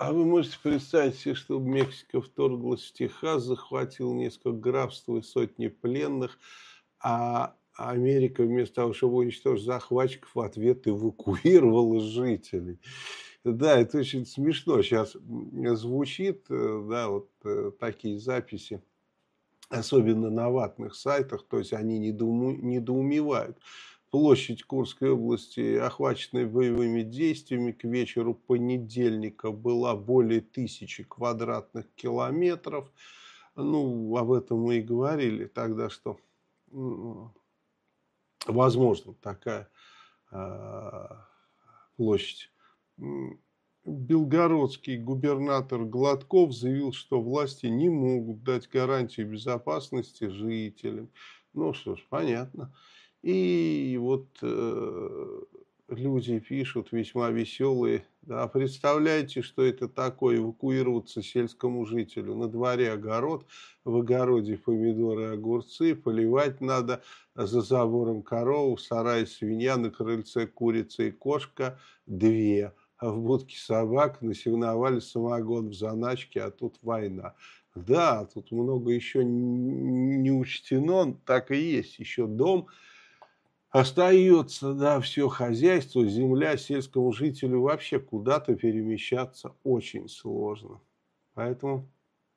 А вы можете представить себе, что Мексика вторглась в Техас, захватила несколько графств и сотни пленных, а Америка вместо того, чтобы уничтожить захватчиков, в ответ эвакуировала жителей. Да, это очень смешно сейчас звучит, да, вот такие записи, особенно на ватных сайтах, то есть они недоумевают. Площадь Курской области, охваченная боевыми действиями, к вечеру понедельника была более 1000 квадратных километров. Ну, об этом мы и говорили тогда, что возможно такая площадь. Белгородский губернатор Гладков заявил, что власти не могут дать гарантии безопасности жителям. Ну что ж, понятно. И вот люди пишут весьма веселые. Да, представляете, что это такое эвакуироваться сельскому жителю? На дворе огород, в огороде помидоры, огурцы, поливать надо, за забором корова, в сарае свинья, на крыльце курица и кошка две. А в будке собак насигновали самогон в заначке, а тут война. Да, тут много еще не учтено, так и есть. Еще дом остается, да, все хозяйство, земля, сельскому жителю вообще куда-то перемещаться очень сложно. Поэтому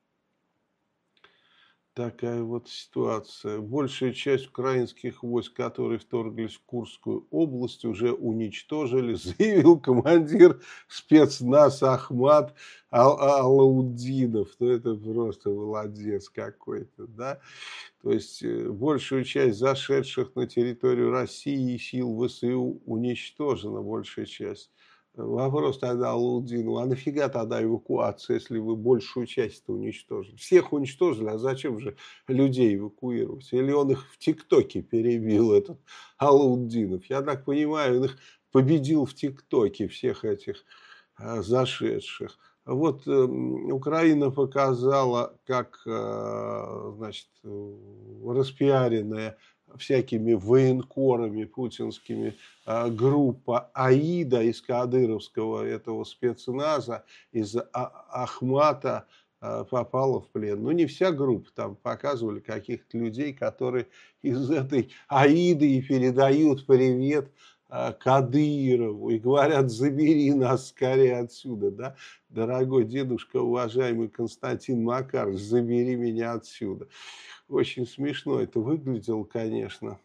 такая вот ситуация. Большая часть украинских войск, которые вторглись в Курскую область, уже уничтожили, заявил командир спецназ Ахмат Алаудинов. Ну, это просто молодец какой-то, да. То есть, большую часть зашедших на территорию России сил ВСУ уничтожена, большая часть. Вопрос тогда Алаудину, а нафига тогда эвакуация, если вы большую часть-то уничтожили? Всех уничтожили, а зачем же людей эвакуировать? Или он их в ТикТоке перебил, этот Алаудинов? Я так понимаю, он их победил в ТикТоке, всех этих зашедших. Вот Украина показала, как, значит, распиаренная всякими военкорами путинскими группа АИДа из кадыровского этого спецназа, из Ахмата попала в плен. Ну, не вся группа, там показывали каких-то людей, которые из этой АИДы и передают привет Кадырову и говорят: забери нас скорее отсюда, да, дорогой дедушка, уважаемый Константин Макарович, забери меня отсюда. Очень смешно это выглядело, конечно.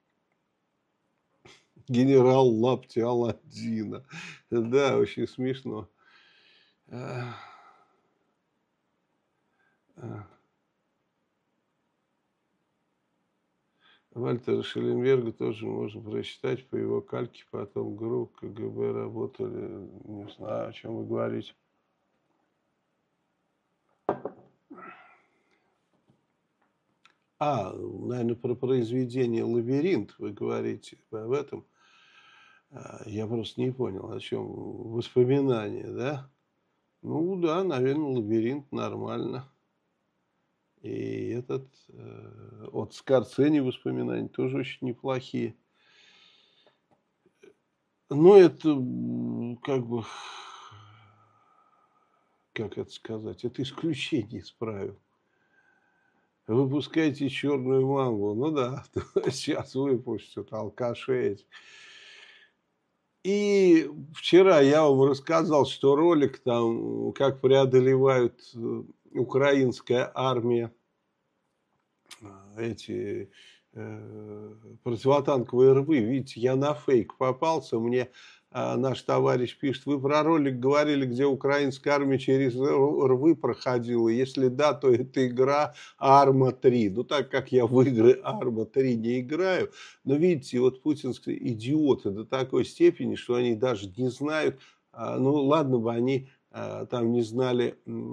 Генерал Лапти Аладдина. Да, очень смешно. Вальтера Шелленберга тоже можно прочитать по его кальке, потом ГРУ, КГБ работали, не знаю, о чем вы говорите. Наверное, про произведение «Лабиринт» вы говорите об этом. Я просто не понял, о чем воспоминания, да? Ну да, наверное, «Лабиринт» нормально. И этот от Скорцени воспоминания тоже очень неплохие. Но это как бы, как это сказать, это исключение из правил. Выпускайте черную мамбу. Ну да, сейчас выпустят алкаши эти. И вчера я вам рассказал, что ролик там, как преодолевают украинская армия эти противотанковые рвы. Видите, я на фейк попался, мне наш товарищ пишет: вы про ролик говорили, где украинская армия через рвы проходила? Если да, то это игра Арма 3. Ну, так как я в игры Арма 3 не играю, но видите, вот путинские идиоты до такой степени, что они даже не знают, ну, ладно бы они там не знали,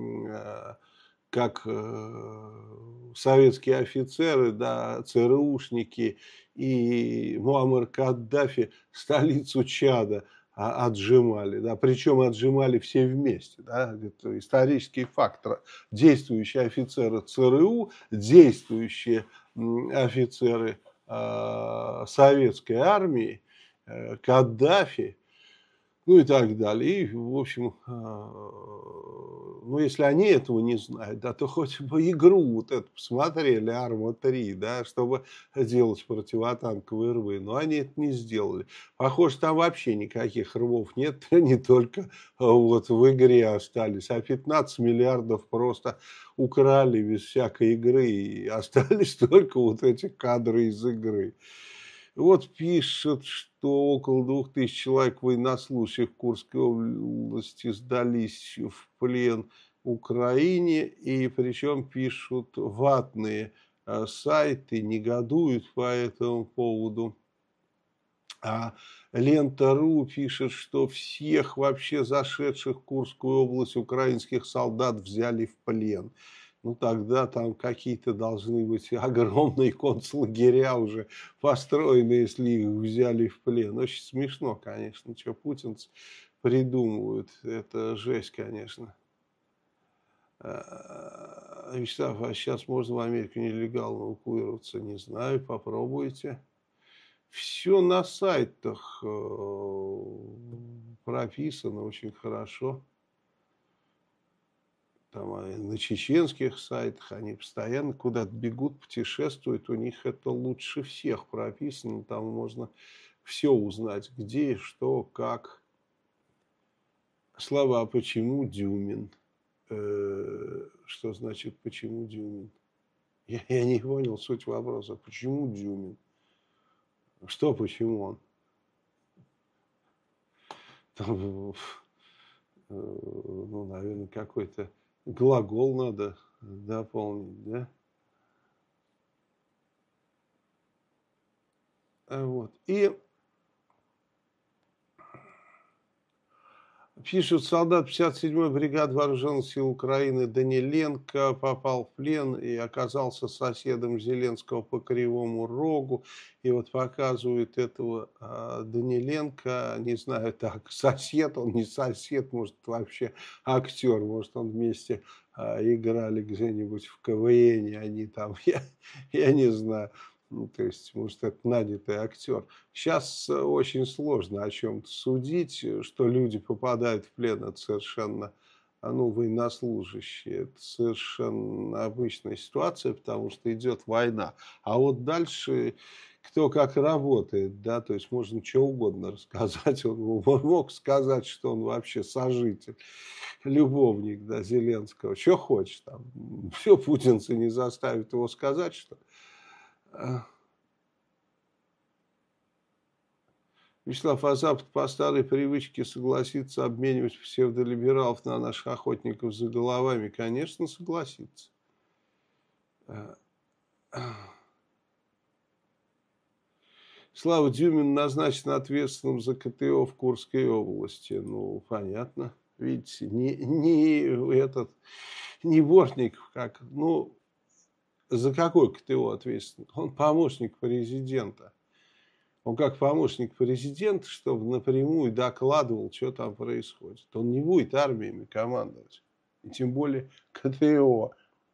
как советские офицеры, да, ЦРУшники и Муаммар Каддафи столицу Чада отжимали, да, причем отжимали все вместе, да, это исторический фактор. Действующие офицеры ЦРУ, действующие офицеры советской армии, Каддафи, ну и так далее. И, в общем, ну, если они этого не знают, да, то хоть бы игру вот эту посмотрели, Арма-3, да, чтобы делать противотанковые рвы. Но они это не сделали. Похоже, там вообще никаких рвов нет, они только вот в игре остались. А 15 миллиардов просто украли без всякой игры. И остались только вот эти кадры из игры. Вот пишет, что около 2000 человек военнослужащих в Курской области сдались в плен Украине, и причем пишут ватные сайты, негодуют по этому поводу. А Лента.ру пишет, что всех вообще зашедших в Курскую область украинских солдат взяли в плен. Ну, тогда там какие-то должны быть огромные концлагеря уже построены, если их взяли в плен. Очень смешно, конечно, что путинцы придумывают. Это жесть, конечно. Вячеслав, а сейчас можно в Америку нелегально эвакуироваться? Не знаю, попробуйте. Все на сайтах прописано очень хорошо. Там на чеченских сайтах они постоянно куда-то бегут, путешествуют. У них это лучше всех прописано. Там можно все узнать, где, что, как. Слава, а почему Дюмин? Что значит почему Дюмин? Я не понял суть вопроса. Почему Дюмин? Что почему он? Там, ну, наверное, какой-то глагол надо дополнить, да? Вот. И пишут, солдат 57-й бригады вооруженных сил Украины Даниленко попал в плен и оказался соседом Зеленского по Кривому Рогу. И вот показывают этого Даниленко, не знаю, так, сосед, он не сосед, может, вообще актер, может, он вместе играли где-нибудь в КВН, они там, я не знаю. Ну, то есть, может, это нанятый актер. Сейчас очень сложно о чем-то судить, что люди попадают в плен, это совершенно, ну, военнослужащие, это совершенно обычная ситуация, потому что идет война. А вот дальше кто как работает, да, то есть можно что угодно рассказать. Он мог сказать, что он вообще сожитель, любовник, да, Зеленского, что хочешь там. Все, путинцы не заставят его сказать, что... Вячеслав, а Запад по старой привычке согласится обменивать псевдолибералов на наших охотников за головами? Конечно, согласится. Слава, Дюмин назначен ответственным за КТО в Курской области. Ну, понятно. Видите, не Бортников, как, ну, за какой КТО ответственный? Он помощник президента. Он как помощник президента, чтобы напрямую докладывал, что там происходит. Он не будет армиями командовать. И тем более КТО.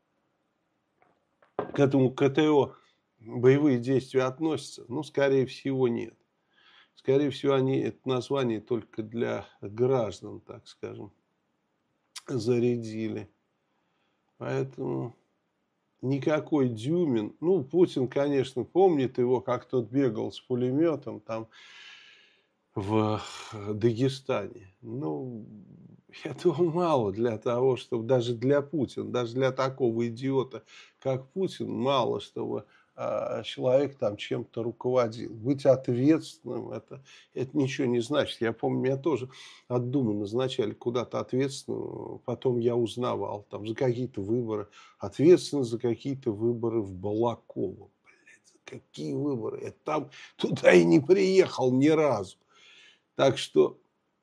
К этому КТО боевые действия относятся? Ну, скорее всего, нет. Скорее всего, они это название только для граждан, так скажем, зарядили. Поэтому... Никакой Дюмин, ну, Путин, конечно, помнит его, как тот бегал с пулеметом там в Дагестане. Ну, этого мало для того, чтобы, даже для Путина, даже для такого идиота, как Путин, мало, чтобы человек там чем-то руководил. Быть ответственным, это ничего не значит. Я помню, меня тоже от Думы назначали куда-то ответственным, потом я узнавал, там, за какие-то выборы, ответственность за какие-то выборы в Балаково. Блядь, за какие выборы? Я там туда и не приехал ни разу. Так что...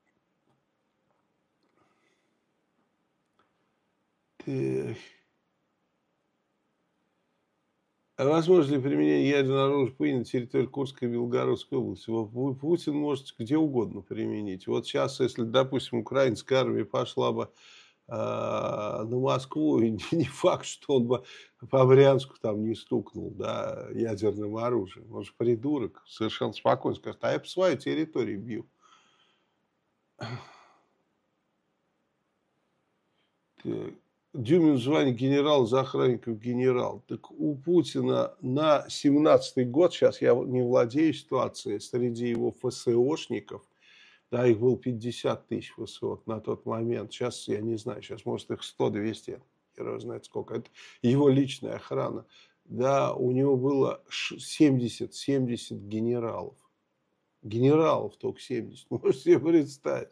А возможно ли применение ядерного оружия по на территории Курской и Белгородской области? Путин может где угодно применить. Вот сейчас, если, допустим, украинская армия пошла бы на Москву, и не факт, что он бы по Брянску там не стукнул, да, ядерным оружием. Он же придурок, совершенно спокойно скажет, а я по своей территории бью. Так. Дюмин звание генерал, за охранников генерал. Так у Путина на 17-й год, сейчас я не владею ситуацией, среди его ФСОшников, да, их было 50 тысяч ФСО на тот момент. Сейчас, я не знаю, сейчас может их 100-200, хер знает сколько. Это его личная охрана. Да, у него было 70 генералов. Генералов только 70. Можете себе представить.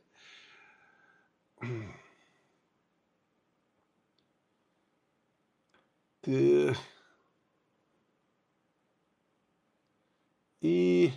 И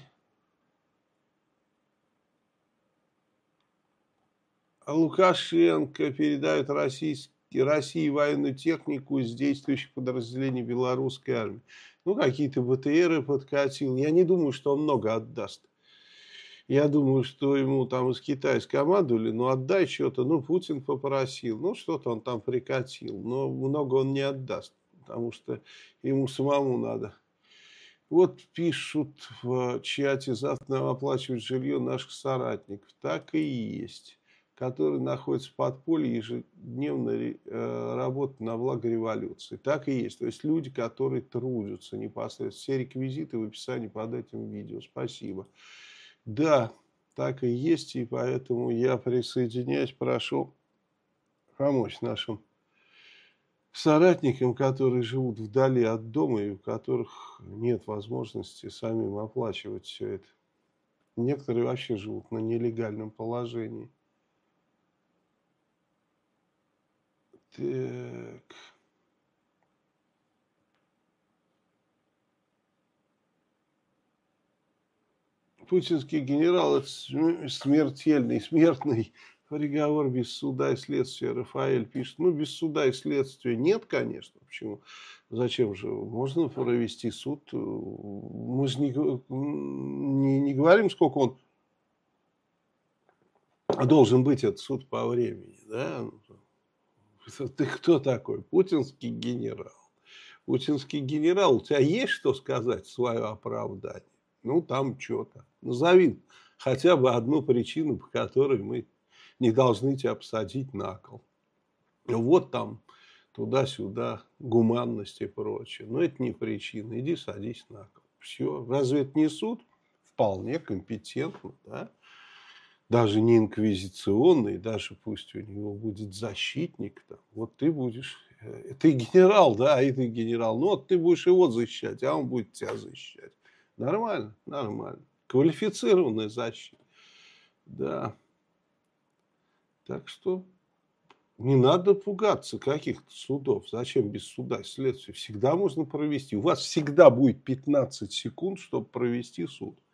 Лукашенко передает России военную технику из действующих подразделений белорусской армии. Ну, какие-то БТРы подкатил. Я не думаю, что он много отдаст. Я думаю, что ему там из Китая скомандовали, ну, отдай что-то. Ну, Путин попросил, ну, что-то он там прикатил. Но много он не отдаст, потому что ему самому надо. Вот пишут в чате: завтра нам оплачивать жилье наших соратников. Так и есть. Которые находятся в подполье, ежедневно работают на благо революции. Так и есть. То есть люди, которые трудятся непосредственно. Все реквизиты в описании под этим видео. Спасибо. Да, так и есть. И поэтому я присоединяюсь, прошу помочь нашим соратникам, которые живут вдали от дома и у которых нет возможности самим оплачивать все это. Некоторые вообще живут на нелегальном положении. Так. Путинский генерал — это смертный приговор без суда и следствия. Рафаэль пишет: ну, без суда и следствия нет, конечно. Почему? Зачем же? Можно провести суд. Мы же не говорим, сколько он должен быть, этот суд, по времени. Да? Ты кто такой? Путинский генерал. Путинский генерал, у тебя есть что сказать в свое оправдание? Ну, там что-то. Назови хотя бы одну причину, по которой мы не должны тебя посадить на кол. Вот там туда-сюда, гуманность и прочее. Но это не причина. Иди садись на кол. Все. Разве это не суд? Вполне компетентно, да? Даже не инквизиционный, даже пусть у него будет защитник. Там. Вот ты будешь... Ты генерал, да, и ты генерал. Ну, вот ты будешь его защищать, а он будет тебя защищать. Нормально, нормально. Квалифицированная защита. Да. Так что не надо пугаться каких-то судов. Зачем без суда и следствия? Всегда можно провести. У вас всегда будет 15 секунд, чтобы провести суд.